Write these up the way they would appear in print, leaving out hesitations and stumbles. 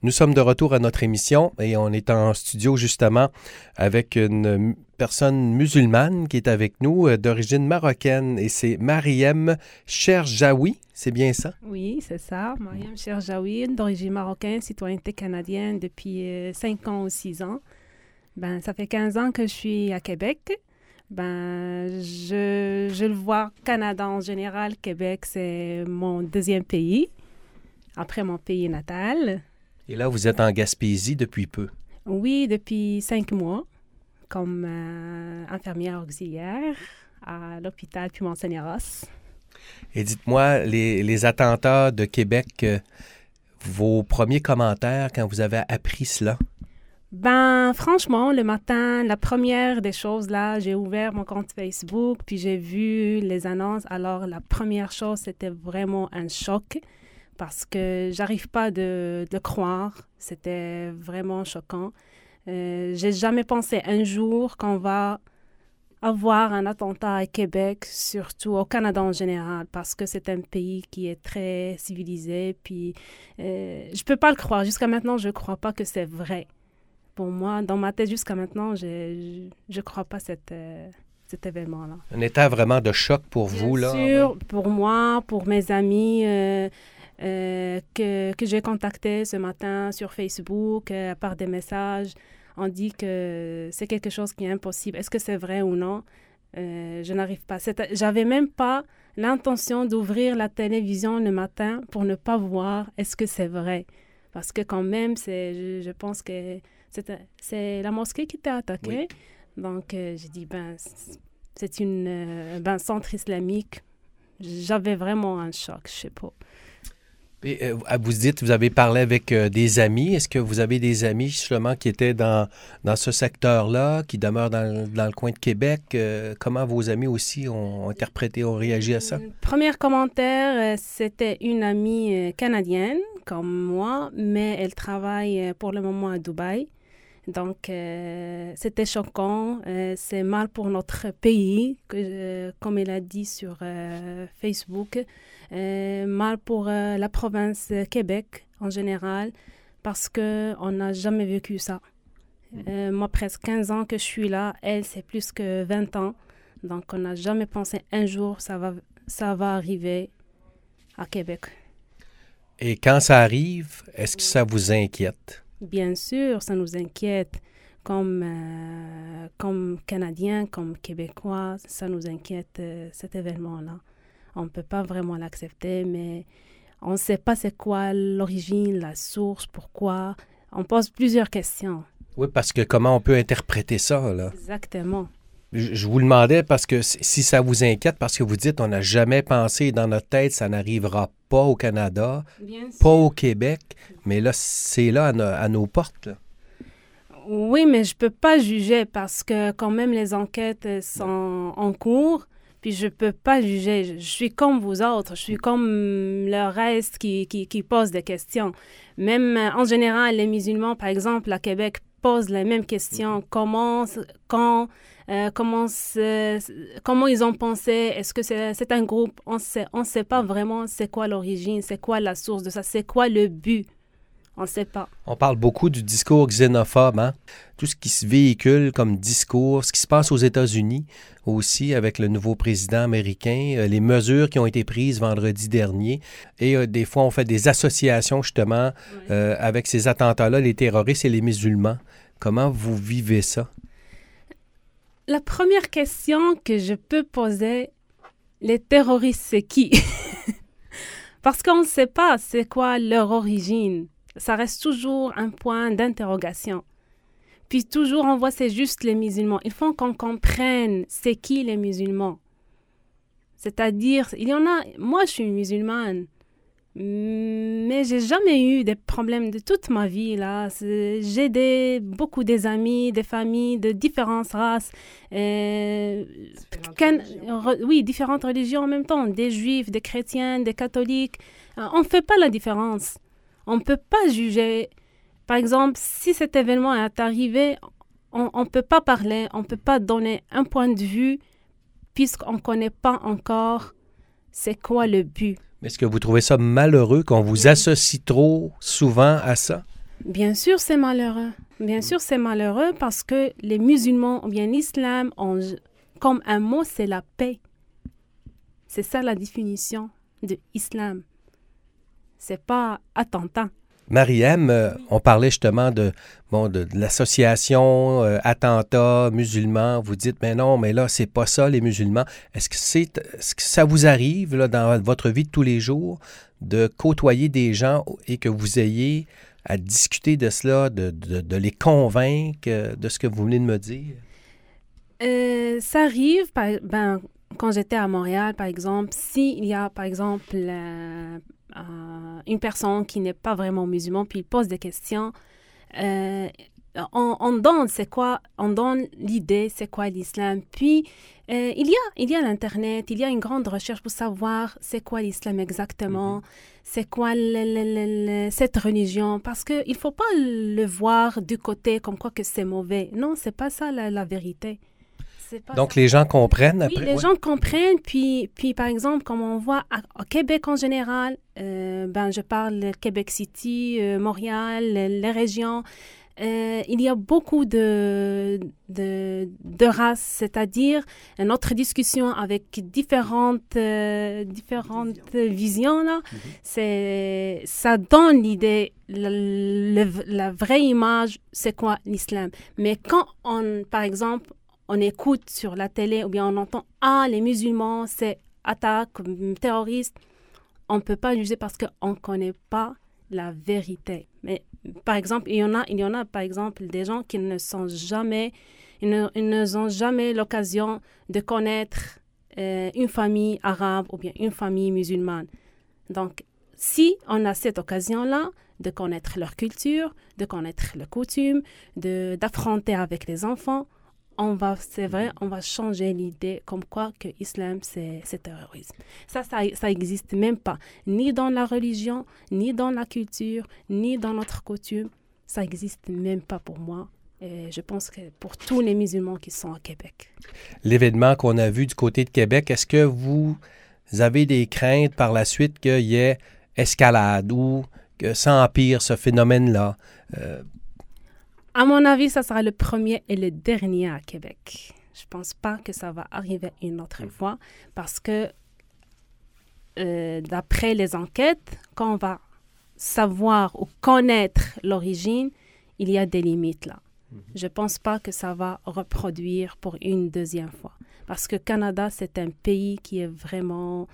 Nous sommes de retour à notre émission et on est en studio justement avec une personne musulmane qui est avec nous d'origine marocaine et c'est Mariem Cherjaoui, c'est bien ça? Oui, c'est ça. Mariem Cherjaoui, d'origine marocaine, citoyenneté canadienne depuis 5 ans ou 6 ans. Ça fait 15 ans que je suis à Québec. Je le vois, Canada en général, Québec, c'est mon deuxième pays, après mon pays natal. Et là, vous êtes en Gaspésie depuis peu? Oui, depuis 5 mois, comme infirmière auxiliaire à l'hôpital Puy-Mont-Saint-Ross. Et dites-moi, les attentats de Québec, vos premiers commentaires quand vous avez appris cela? Franchement, le matin, la première des choses, là, j'ai ouvert mon compte Facebook, puis j'ai vu les annonces. Alors, la première chose, c'était vraiment un choc parce que j'arrive pas de le croire. C'était vraiment choquant. J'ai jamais pensé un jour qu'on va avoir un attentat à Québec, surtout au Canada en général, parce que c'est un pays qui est très civilisé. Puis, je peux pas le croire. Jusqu'à maintenant, je crois pas que c'est vrai. Pour moi, dans ma tête, jusqu'à maintenant, je crois pas cet événement-là. Un état vraiment de choc pour vous, là? Bien sûr, pour moi, pour mes amis que j'ai contactés ce matin sur Facebook, par des messages, on dit que c'est quelque chose qui est impossible. Est-ce que c'est vrai ou non? Je n'arrive pas. J'avais même pas l'intention d'ouvrir la télévision le matin pour ne pas voir est-ce que c'est vrai. Parce que quand même, je pense que c'est la mosquée qui était attaquée. Oui. Donc, j'ai dit, c'est un centre islamique. J'avais vraiment un choc, je sais pas. Et, vous dites, vous avez parlé avec des amis. Est-ce que vous avez des amis justement qui étaient dans ce secteur-là, qui demeurent dans le coin de Québec? Comment vos amis aussi ont interprété, ont réagi à ça? Premier commentaire, c'était une amie canadienne comme moi, mais elle travaille pour le moment à Dubaï. Donc, c'était choquant. C'est mal pour notre pays, comme elle a dit sur Facebook. Mal pour la province Québec en général, parce qu'on n'a jamais vécu ça. Moi, presque 15 ans que je suis là. Elle, c'est plus que 20 ans. Donc, on n'a jamais pensé un jour ça va arriver à Québec. Et quand ça arrive, est-ce que ça vous inquiète? Bien sûr, ça nous inquiète. Comme Canadiens, comme Québécois, ça nous inquiète cet événement-là. On ne peut pas vraiment l'accepter, mais on ne sait pas c'est quoi l'origine, la source, pourquoi. On pose plusieurs questions. Oui, parce que comment on peut interpréter ça, là? Exactement. Je vous le demandais parce que si ça vous inquiète, parce que vous dites on n'a jamais pensé dans notre tête, ça n'arrivera pas au Canada, pas au Québec, mais là, c'est là à nos portes, là. Oui, mais je ne peux pas juger parce que quand même les enquêtes sont en cours. Puis je ne peux pas juger. Je suis comme vous autres. Je suis comme le reste qui pose des questions. Même en général, les musulmans, par exemple, à Québec, posent les mêmes questions. Comment ils ont pensé? Est-ce que c'est un groupe? On sait pas vraiment c'est quoi l'origine, c'est quoi la source de ça, c'est quoi le but. On ne sait pas. On parle beaucoup du discours xénophobe, hein? Tout ce qui se véhicule comme discours, ce qui se passe aux États-Unis aussi avec le nouveau président américain, les mesures qui ont été prises vendredi dernier. Et des fois, on fait des associations justement avec ces attentats-là, les terroristes et les musulmans. Comment vous vivez ça? La première question que je peux poser, les terroristes, c'est qui? Parce qu'on ne sait pas c'est quoi leur origine. Ça reste toujours un point d'interrogation. Puis toujours, on voit c'est juste les musulmans. Il faut qu'on comprenne c'est qui les musulmans. C'est-à-dire, il y en a... Moi, je suis musulmane, mais j'ai jamais eu des problèmes de toute ma vie, là. J'ai beaucoup des amis, des familles de différentes races. Oui, différentes religions en même temps. Des juifs, des chrétiens, des catholiques. On ne fait pas la différence. On ne peut pas juger. Par exemple, si cet événement est arrivé, on ne peut pas parler, on ne peut pas donner un point de vue puisqu'on ne connaît pas encore c'est quoi le but. Est-ce que vous trouvez ça malheureux qu'on vous associe trop souvent à ça? Bien sûr, c'est malheureux. Bien sûr, c'est malheureux parce que les musulmans ou bien l'islam ont comme un mot, c'est la paix. C'est ça la définition de l'islam. C'est pas attentat. Marie-Ème, on parlait justement de l'association attentat musulmans. Vous dites, mais non, mais là, c'est pas ça, les musulmans. Est-ce que ça vous arrive là, dans votre vie de tous les jours de côtoyer des gens et que vous ayez à discuter de cela, de les convaincre de ce que vous venez de me dire? Ça arrive, quand j'étais à Montréal, par exemple, s'il y a, par exemple, une personne qui n'est pas vraiment musulmane, puis il pose des questions, on donne l'idée, c'est quoi l'islam. Puis, il y a l'Internet, il y a une grande recherche pour savoir c'est quoi l'islam exactement, c'est quoi cette religion, parce qu'il ne faut pas le voir du côté comme quoi que c'est mauvais. Non, c'est pas ça la vérité. Donc, les gens comprennent après? Oui, les gens comprennent. Puis, par exemple, comme on voit au Québec en général, je parle Québec City, Montréal, les régions, il y a beaucoup de races, c'est-à-dire notre discussion avec différentes visions, là, ça donne l'idée, la vraie image, c'est quoi l'islam. Mais quand par exemple, on écoute sur la télé ou bien on entend « Ah, les musulmans, c'est attaque, terroriste », on ne peut pas juger parce qu'on ne connaît pas la vérité. Mais par exemple, il y en a par exemple des gens qui ne ont jamais l'occasion de connaître une famille arabe ou bien une famille musulmane. Donc, si on a cette occasion-là de connaître leur culture, de connaître leurs coutumes, d'affronter avec les enfants, on va changer l'idée comme quoi que l'islam, c'est terrorisme. Ça existe même pas, ni dans la religion, ni dans la culture, ni dans notre coutume. Ça existe même pas pour moi. Et je pense que pour tous les musulmans qui sont à Québec. L'événement qu'on a vu du côté de Québec, est-ce que vous avez des craintes par la suite qu'il y ait escalade ou que ça empire ce phénomène-là? À mon avis, ça sera le premier et le dernier à Québec. Je ne pense pas que ça va arriver une autre fois parce que d'après les enquêtes, quand on va savoir ou connaître l'origine, il y a des limites là. Je ne pense pas que ça va reproduire pour une deuxième fois. Parce que Canada, c'est un pays qui est vraiment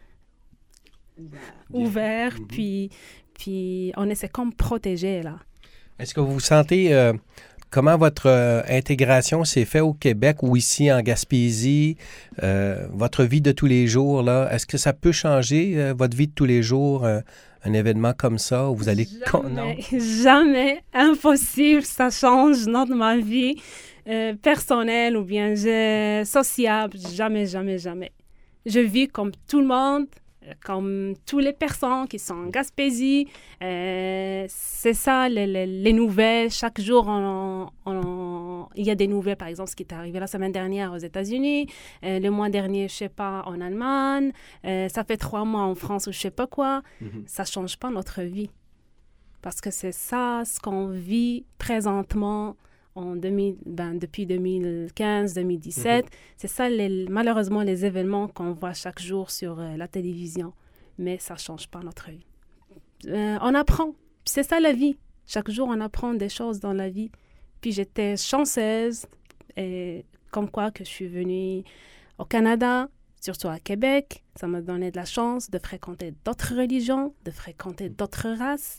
ouvert, puis on essaie comme protéger là. Est-ce que vous sentez comment votre intégration s'est faite au Québec ou ici en Gaspésie, votre vie de tous les jours, là, est-ce que ça peut changer votre vie de tous les jours, un événement comme ça où vous allez... Jamais, impossible, ça change ma vie personnelle ou bien sociable, jamais, jamais, jamais. Je vis comme tout le monde, comme toutes les personnes qui sont en Gaspésie. C'est ça, les nouvelles. Chaque jour, il y a des nouvelles, par exemple, ce qui est arrivé la semaine dernière aux États-Unis, le mois dernier, je ne sais pas, en Allemagne, ça fait 3 mois en France ou je ne sais pas quoi. Ça ne change pas notre vie. Parce que c'est ça, ce qu'on vit présentement depuis 2015-2017. C'est ça, malheureusement, les événements qu'on voit chaque jour sur la télévision. Mais ça ne change pas notre vie. On apprend. C'est ça la vie. Chaque jour, on apprend des choses dans la vie. Puis j'étais chanceuse, comme quoi que je suis venue au Canada, surtout à Québec. Ça m'a donné de la chance de fréquenter d'autres religions, de fréquenter d'autres races.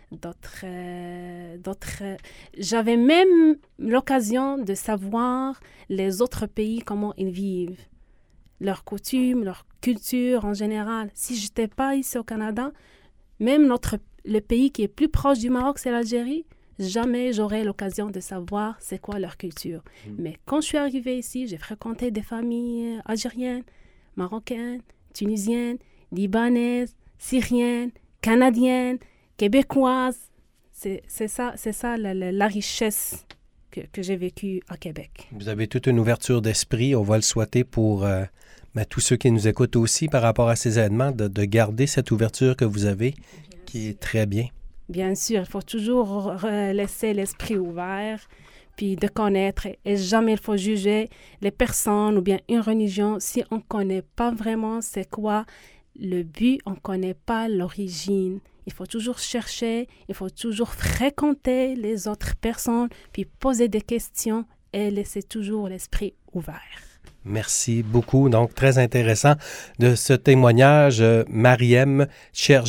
J'avais même l'occasion de savoir les autres pays, comment ils vivent, leurs coutumes, leur culture en général. Si je n'étais pas ici au Canada, même le pays qui est plus proche du Maroc, c'est l'Algérie, jamais j'aurais l'occasion de savoir c'est quoi leur culture. Mais quand je suis arrivée ici, j'ai fréquenté des familles algériennes, marocaines, tunisiennes, libanaises, syriennes, canadiennes, québécoise. C'est ça la richesse que j'ai vécue à Québec. Vous avez toute une ouverture d'esprit. On va le souhaiter pour tous ceux qui nous écoutent aussi par rapport à ces événements, de garder cette ouverture que vous avez, qui est très bien. Bien sûr, il faut toujours laisser l'esprit ouvert, puis de connaître. Et jamais il faut juger les personnes ou bien une religion si on ne connaît pas vraiment c'est quoi le but, on ne connaît pas l'origine. Il faut toujours chercher, il faut toujours fréquenter les autres personnes, puis poser des questions et laisser toujours l'esprit ouvert. Merci beaucoup. Donc, très intéressant de ce témoignage. Mariem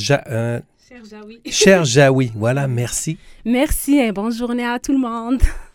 Cherjaoui. Voilà, merci. Merci et bonne journée à tout le monde.